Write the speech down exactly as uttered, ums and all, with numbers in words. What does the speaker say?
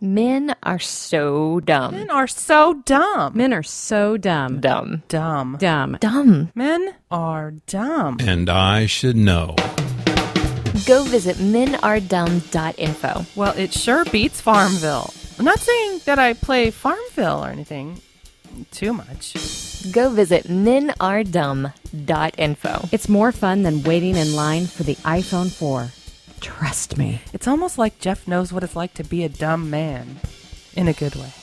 Men are so dumb. Men are so dumb. Men are so dumb. Dumb. Dumb. Dumb. Dumb. Men are dumb. And I should know. Go visit men are dumb dot info. Well, it sure beats Farmville. I'm not saying that I play Farmville or anything too much. Go visit men are dumb dot info. It's more fun than waiting in line for the iPhone four. Trust me. It's almost like Jeff knows what it's like to be a dumb man. In a good way.